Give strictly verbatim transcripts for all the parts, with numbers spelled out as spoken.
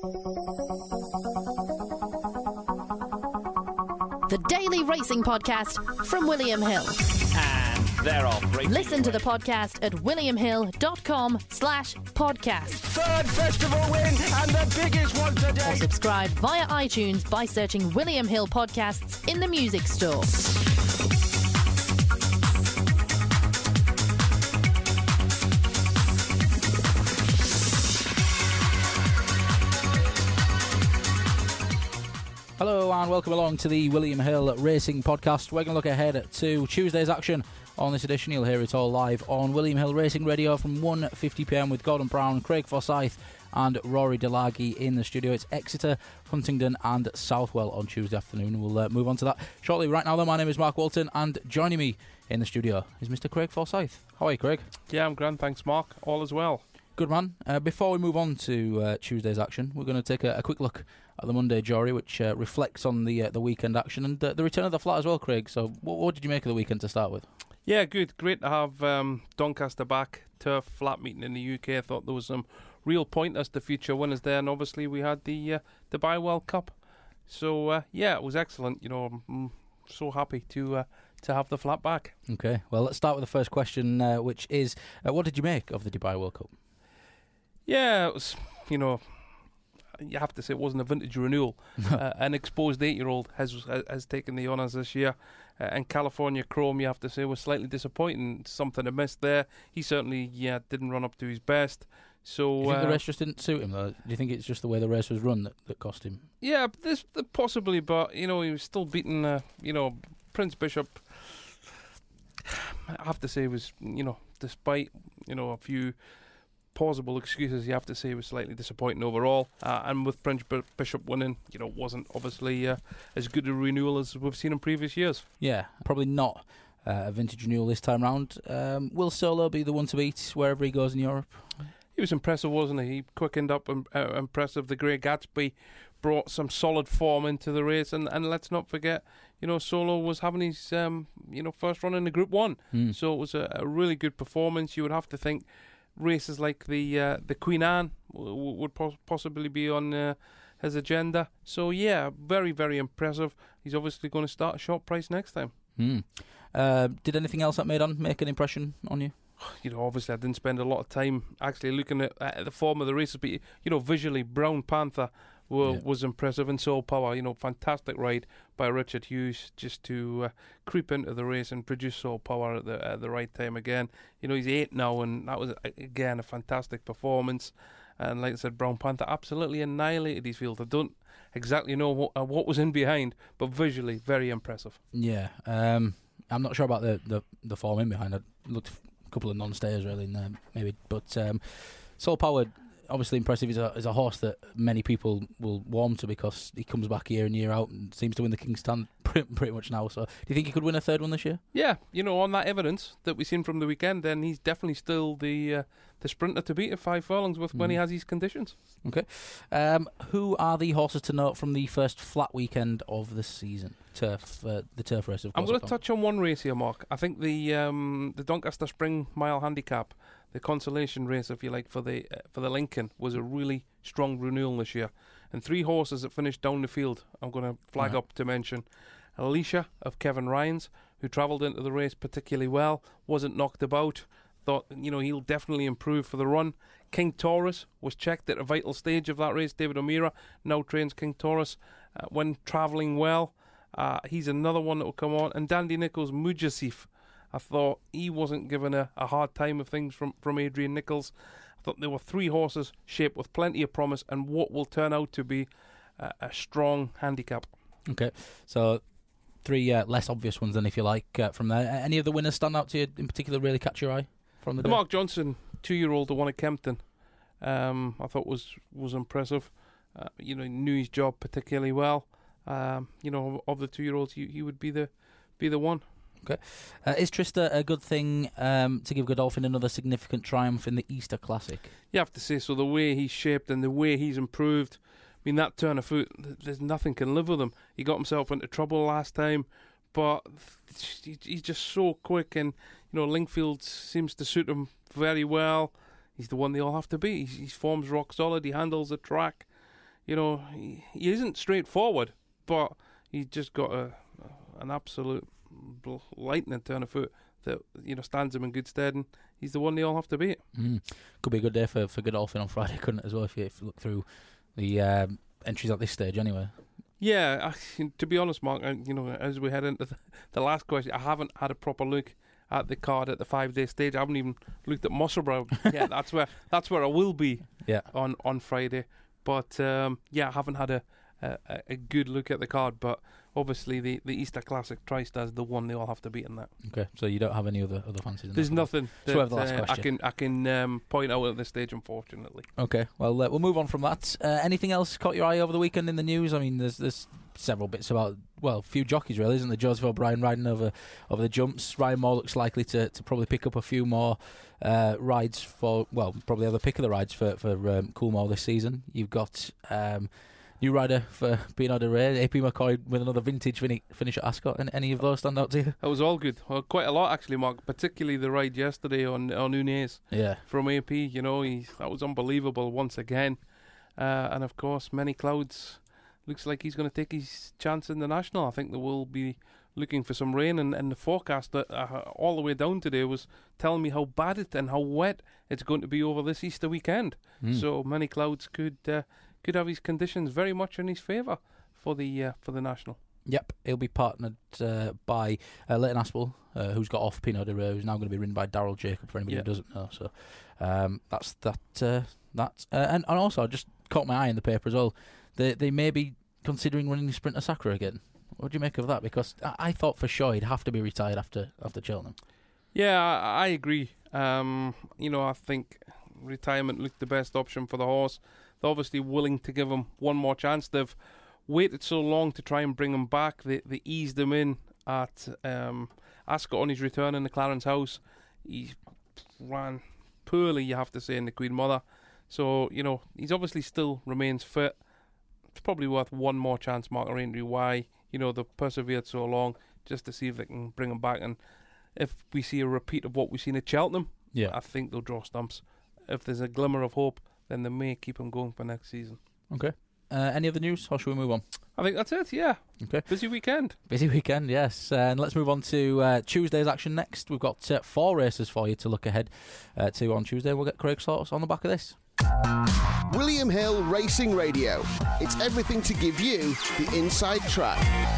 The Daily Racing Podcast from William Hill. And they're off. Listen to the podcast at williamhill.com slash podcast. Third festival win and the biggest one today. Or subscribe via iTunes by searching William Hill Podcasts in the music store. Hello and welcome along to the William Hill Racing Podcast. We're going to look ahead to Tuesday's action on this edition. You'll hear it all live on William Hill Racing Radio from one fifty p m with Gordon Brown, Craig Forsyth and Rory Delagi in the studio. It's Exeter, Huntingdon and Southwell on Tuesday afternoon. We'll uh, move on to that shortly. Right now though, my name is Mark Walton and joining me in the studio is Mister Craig Forsyth. How are you, Craig? Yeah, I'm grand, thanks Mark. All is well. Good man. Uh, before we move on to uh, Tuesday's action, we're going to take a, a quick look at the Monday Jury, which uh, reflects on the uh, the weekend action and uh, the return of the flat as well, Craig. So what, what did you make of the weekend to start with? Yeah, good. Great to have um, Doncaster back. Turf flat meeting in the U K. I thought there was some real pointers to future winners there, and obviously we had the uh, the Dubai World Cup. So uh, yeah, it was excellent. You know, I'm so happy to uh, to have the flat back. Okay, well let's start with the first question, uh, which is uh, what did you make of the Dubai World Cup? Yeah, it was, you know, you have to say it wasn't a vintage renewal. uh, an exposed eight-year-old has has taken the honours this year. Uh, and California Chrome, you have to say, was slightly disappointing. Something amiss missed there. He certainly, yeah, didn't run up to his best. So, do you think uh, the race just didn't suit him, though? Do you think it's just the way the race was run that, that cost him? Yeah, this possibly, but, you know, he was still beating, uh, you know, Prince Bishop. I have to say, was, you know, despite, you know, a few plausible excuses, you have to say it was slightly disappointing overall. Uh, and with Prince B- Bishop winning, you know, wasn't obviously uh, as good a renewal as we've seen in previous years. Yeah, probably not uh, a vintage renewal this time round. Um, will Solo be the one to beat wherever he goes in Europe? He was impressive, wasn't he? He quickened up, um, uh, impressive. The Grey Gatsby brought some solid form into the race, and, and let's not forget, you know, Solo was having his, um, you know, first run in the Group One, mm. so it was a, a really good performance. You would have to think races like the uh, the Queen Anne w- w- would pos- possibly be on uh, his agenda. So yeah, very very impressive. He's obviously going to start a short price next time. Mm. Uh, did anything else that made on make an impression on you? You know, obviously I didn't spend a lot of time actually looking at, at the form of the races, but you know, visually Brown Panther were, yeah. was impressive, and Soul Power, you know, fantastic ride by Richard Hughes just to uh, creep into the race and produce Soul Power at the at the right time again. You know, he's eight now, and that was again a fantastic performance. And like I said, Brown Panther absolutely annihilated his field. I don't exactly know what, uh, what was in behind, but visually very impressive. Yeah, um, I'm not sure about the, the, the form in behind. I looked a couple of non-stayers really in there, maybe, but um, Soul Power, obviously impressive. He's a, he's a horse that many people will warm to because he comes back year in, year out and seems to win the King's Stand pretty, pretty much now. So do you think he could win a third one this year? Yeah, you know, on that evidence that we've seen from the weekend, then he's definitely still the uh, the sprinter to beat at five furlongs with mm. when he has his conditions. Okay. Um, who are the horses to note from the first flat weekend of the season? Turf, uh, the turf race, of course. I'm going to touch on one race here, Mark. I think the um, the Doncaster Spring Mile Handicap, the consolation race, if you like, for the uh, for the Lincoln, was a really strong renewal this year. And three horses that finished down the field, I'm going to flag right. up to mention. Alicia of Kevin Ryan's, who travelled into the race particularly well, wasn't knocked about. Thought, you know, he'll definitely improve for the run. King Taurus was checked at a vital stage of that race. David O'Meara now trains King Taurus uh, when travelling well. Uh, he's another one that will come on. And Dandy Nichols Mujasif, I thought he wasn't given a, a hard time of things from, from Adrian Nichols. I thought there were three horses shaped with plenty of promise and what will turn out to be uh, a strong handicap. Okay, so three uh, less obvious ones then, if you like, uh, from there. Any of the winners stand out to you in particular, really catch your eye from the, the day? Mark Johnson two-year-old that won at Kempton, um, I thought was was impressive. Uh, you know, he knew his job particularly well. Um, you know, of the two-year-olds, he, he would be the be the one. Okay, uh, is Trista a good thing um, to give Godolphin another significant triumph in the Easter Classic? You have to say so. The way he's shaped and the way he's improved. I mean, that turn of foot, there's nothing can live with him. He got himself into trouble last time, but he's just so quick, and you know, Lingfield seems to suit him very well. He's the one they all have to be. His form's rock solid. He handles the track. you know, he, he isn't straightforward, but he's just got a an absolute lightning turn of foot that, you know, stands him in good stead, and he's the one they all have to beat. Mm. Could be a good day for, for Godolphin on Friday, couldn't it, as well, if you, if you look through the um, entries at this stage anyway. Yeah, I, to be honest, Mark, I, you know, as we head into the, the last question, I haven't had a proper look at the card at the five-day stage. I haven't even looked at Musselburgh yet. That's where that's where I will be yeah. on, on Friday. But, um, yeah, I haven't had a, a, a good look at the card, but obviously the, the Easter Classic TriStar is the one they all have to beat in that. Okay, so you don't have any other other fancies in There's that? nothing that, So the last uh, I question. can I can um, point out at this stage, unfortunately. Okay, well, uh, we'll move on from that. Uh, anything else caught your eye over the weekend in the news? I mean, there's there's several bits about, well, a few jockeys really, isn't there? Joseph O'Brien riding over over the jumps. Ryan Moore looks likely to, to probably pick up a few more uh, rides for, well, probably have the pick of the rides for, for um, Coolmore this season. You've got um, new rider for Pinot de Rey, A P McCoy with another vintage fini- finish at Ascot. And any of those stand out to you? That was all good. Well, quite a lot, actually, Mark, particularly the ride yesterday on, on Nunez Yeah. from A P. You know, he, that was unbelievable once again. Uh, and, of course, Many Clouds looks like he's going to take his chance in the National. I think they will be looking for some rain, and, and the forecast that uh, all the way down today was telling me how bad it and how wet it's going to be over this Easter weekend. Mm. So Many Clouds could uh, could have his conditions very much in his favour for the uh, for the National. Yep, he'll be partnered uh, by uh, Leighton Aspel, uh, who's got off Pinot de Rey, who's now going to be ridden by Daryl Jacob, for anybody Yeah. who doesn't know. So um, that's that. Uh, that uh, and, and also, I just caught my eye in the paper as well. They they may be considering running the Sprinter Sacre again. What do you make of that? Because I, I thought for sure he'd have to be retired after after Cheltenham. Yeah, I, I agree. Um, you know, I think retirement looked the best option for the horse. They're obviously willing to give him one more chance. They've waited so long to try and bring him back. They they eased him in at um, Ascot on his return in the Clarence House. He ran poorly, you have to say, in the Queen Mother. So, you know, he's obviously still remains fit. It's probably worth one more chance, Mark Aintree. Why, you know, they've persevered so long just to see if they can bring him back. And if we see a repeat of what we've seen at Cheltenham, Yeah. I think they'll draw stumps. If there's a glimmer of hope, then they may keep him going for next season. Okay. Uh, any other news, or should we move on? I think that's it, yeah. Okay. Busy weekend. Busy weekend, yes. Uh, and let's move on to uh, Tuesday's action next. We've got uh, four races for you to look ahead uh, to on Tuesday. We'll get Craig's thoughts on the back of this. William Hill Racing Radio. It's everything to give you the inside track.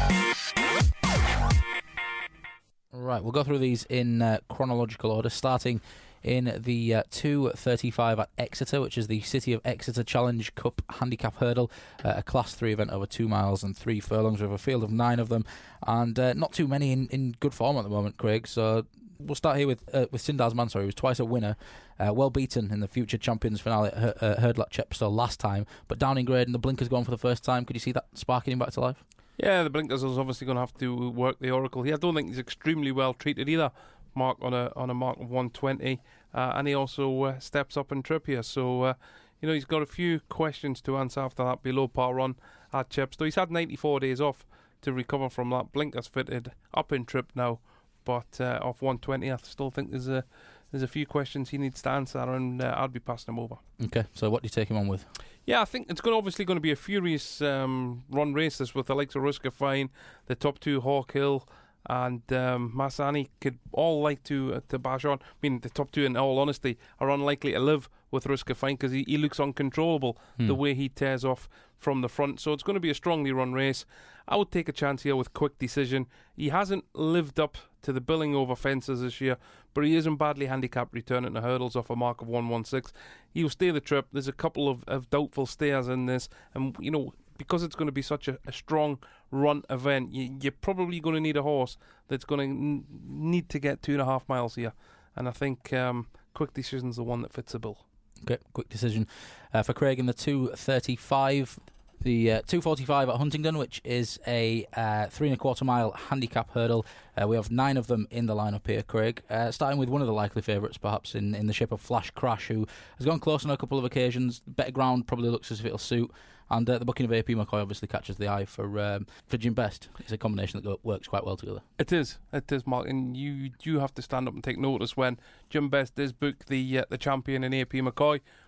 Right, we'll go through these in uh, chronological order, starting in the uh, two thirty-five at Exeter, which is the City of Exeter Challenge Cup Handicap Hurdle, uh, a Class three event over two miles and three furlongs with a field of nine of them, and uh, not too many in, in good form at the moment, Craig. So we'll start here with uh, with Sindars Mansour, who was twice a winner, uh, well beaten in the Future Champions finale at Her- uh, Hurdle at Chepstow last time, but down in grade and the blinkers gone for the first time. Could you see that sparking him back to life? Yeah, the blinkers is obviously going to have to work the Oracle here. I don't think he's extremely well treated either, Mark, on a on a mark of one twenty, uh, and he also uh, steps up in trip here. So, uh, you know, he's got a few questions to answer after that below par run at Chepstow. He's had ninety-four days off to recover from that. Blinkers fitted up in trip now, but uh, off one twenty, I still think there's a there's a few questions he needs to answer, and uh, I'd be passing him over. Okay, so what do you take him on with? Yeah, I think it's going to obviously going to be a furious um, run race this with the likes of Ruska Fine, the top two Hawk Hill and um, Masani could all like to uh, to bash on. I mean, the top two, in all honesty, are unlikely to live with Ruska Fine because he, he looks uncontrollable Hmm. the way he tears off from the front. So it's going to be a strongly run race. I would take a chance here with Quick Decision. He hasn't lived up to the billing over fences this year, but he isn't badly handicapped returning to hurdles off a mark of one sixteen. He'll stay the trip. There's a couple of, of doubtful stayers in this, and you know, because it's going to be such a, a strong run event, you, you're probably going to need a horse that's going to n- need to get two and a half miles here, and I think um, Quick Decision's the one that fits the bill. Okay, Quick Decision uh, for Craig in the two thirty-five. The uh, two forty-five at Huntingdon, which is a uh, three and a quarter mile handicap hurdle. Uh, we have nine of them in the lineup here, Craig. Uh, starting with one of the likely favourites, perhaps, in, in the shape of Flash Crash, who has gone close on a couple of occasions. Better ground probably looks as if it'll suit. And uh, the booking of A P McCoy obviously catches the eye for um, for Jim Best. It's a combination that go- works quite well together. It is, it is, Mark, and you do have to stand up and take notice when Jim Best does book the uh, the champion in A P McCoy,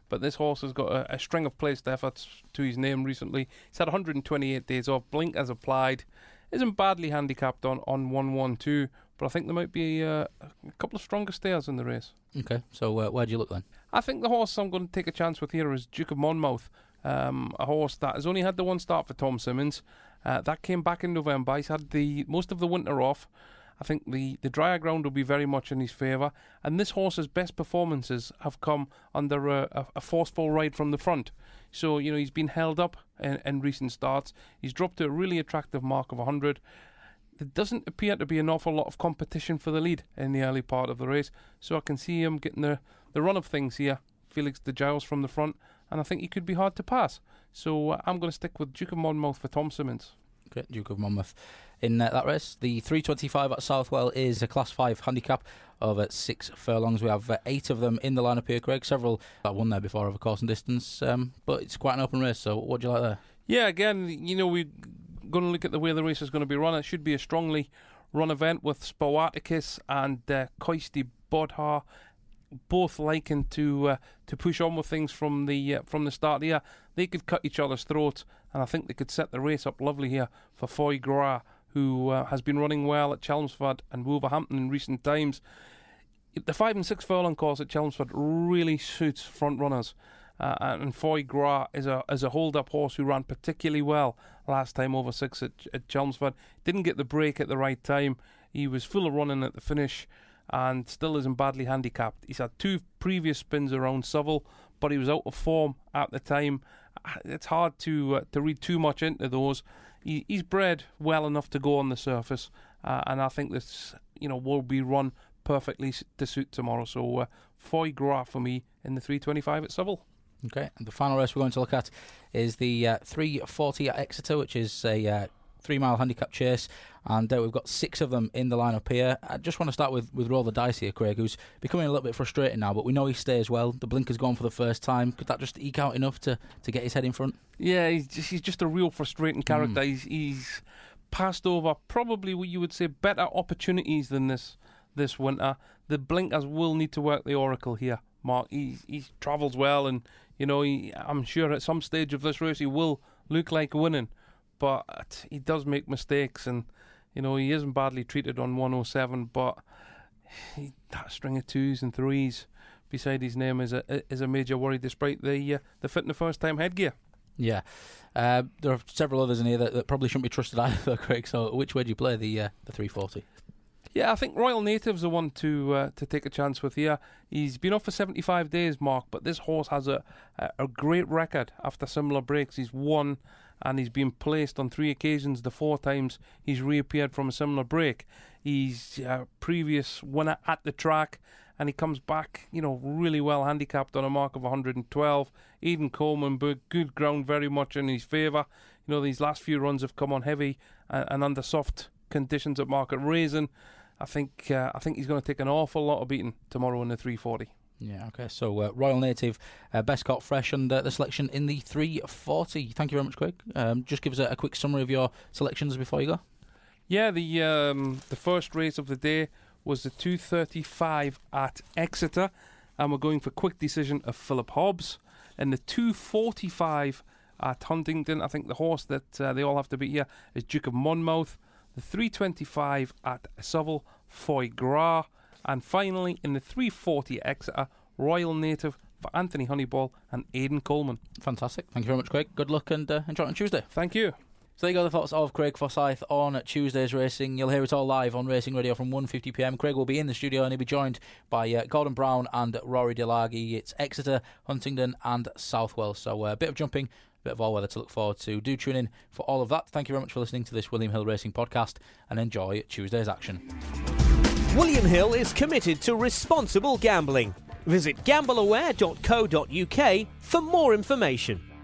but this horse has got a, a string of placed efforts to his name recently. He's had one hundred twenty-eight days off. Blink as applied. Isn't badly handicapped on, on one one two, but I think there might be uh, a couple of stronger stayers in the race. Okay, so uh, where do you look then? I think the horse I'm going to take a chance with here is Duke of Monmouth, um, a horse that has only had the one start for Tom Simmons. Uh, that came back in November. He's had the most of the winter off. I think the, the drier ground will be very much in his favour. And this horse's best performances have come under a, a, a forceful ride from the front. So, you know, he's been held up in, in recent starts. He's dropped to a really attractive mark of one hundred. There doesn't appear to be an awful lot of competition for the lead in the early part of the race. So I can see him getting the, the run of things here. Felix de Giles from the front. And I think he could be hard to pass. So uh, I'm going to stick with Duke of Monmouth for Tom Simmons. Okay, Duke of Monmouth in uh, that race. The three twenty-five at Southwell is a Class five handicap over six furlongs. We have uh, eight of them in the lineup here, Craig. Several that won there before over course and distance, um, but it's quite an open race. So what do you like there? Yeah, again, you know, we're going to look at the way the race is going to be run. It should be a strongly run event with Spoaticus and uh, Koisti Bodhar both liking to uh, to push on with things from the uh, from the start here. They could cut each other's throats, and I think they could set the race up lovely here for Foy Gras, who uh, has been running well at Chelmsford and Wolverhampton in recent times. The five and six furlong course at Chelmsford really suits front runners, uh, and Foy Gras is a is a hold up horse who ran particularly well last time over six at, at Chelmsford. Didn't get the break at the right time. He was full of running at the finish, and still isn't badly handicapped. He's had two previous spins around Seville, but he was out of form at the time. It's hard to uh, to read too much into those. He, he's bred well enough to go on the surface, uh, and I think this, you know, will be run perfectly to suit tomorrow. So uh, Foy Gras for me in the three twenty-five at Seville. Okay, and the final race we're going to look at is the uh, three forty at Exeter, which is a uh, three-mile handicap chase, and uh, we've got six of them in the lineup here. I just want to start with, with Roll the Dice here, Craig, who's becoming a little bit frustrating now, but we know he stays well. The blinker's gone for the first time. Could that just eke out enough to, to get his head in front? Yeah, he's just, he's just a real frustrating character. Mm. He's, he's passed over probably what you would say better opportunities than this this winter. The blinkers will need to work the oracle here, Mark. He he travels well, and you know he, I'm sure at some stage of this race he will look like winning. But he does make mistakes, and you know he isn't badly treated on one oh seven. But he, that string of twos and threes beside his name is a is a major worry, despite the uh, the fit in the first time headgear. Yeah, uh, there are several others in here that, that probably shouldn't be trusted either, Craig. So which way do you play the uh, the three forty? Yeah, I think Royal Native's the one to uh, to take a chance with here. He's been off for seventy-five days, Mark, but this horse has a a, a great record after similar breaks. He's won, and he's been placed on three occasions. The four times he's reappeared from a similar break. He's a previous winner at the track, and he comes back, you know, really well handicapped on a mark of one hundred twelve. Eden Coleman, good ground, very much in his favour. You know, these last few runs have come on heavy and, and under soft conditions at Market Raisin. I think uh, I think he's going to take an awful lot of beating tomorrow in the three forty. Yeah, okay. So uh, Royal Native, uh, best caught fresh, and uh, the selection in the three forty. Thank you very much, Craig. Um, just give us a, a quick summary of your selections before you go. Yeah, the um, the first race of the day was the two thirty-five at Exeter, and we're going for quick decision of Philip Hobbs. And the two forty-five at Huntingdon, I think the horse that uh, they all have to beat here is Duke of Monmouth. The three twenty-five at Seville, Foy Gras. And finally, in the three forty at Exeter, Royal Native for Anthony Honeyball and Aidan Coleman. Fantastic. Thank you very much, Craig. Good luck, and uh, enjoy on Tuesday. Thank you. So there you go, the thoughts of Craig Forsyth on Tuesday's racing. You'll hear it all live on Racing Radio from one fifty p m. Craig will be in the studio, and he'll be joined by uh, Gordon Brown and Rory Delagi. It's Exeter, Huntingdon and Southwell. So a uh, bit of jumping, a bit of all weather to look forward to. Do tune in for all of that. Thank you very much for listening to this William Hill Racing podcast, and enjoy Tuesday's action. William Hill is committed to responsible gambling. Visit gamble aware dot co dot u k for more information.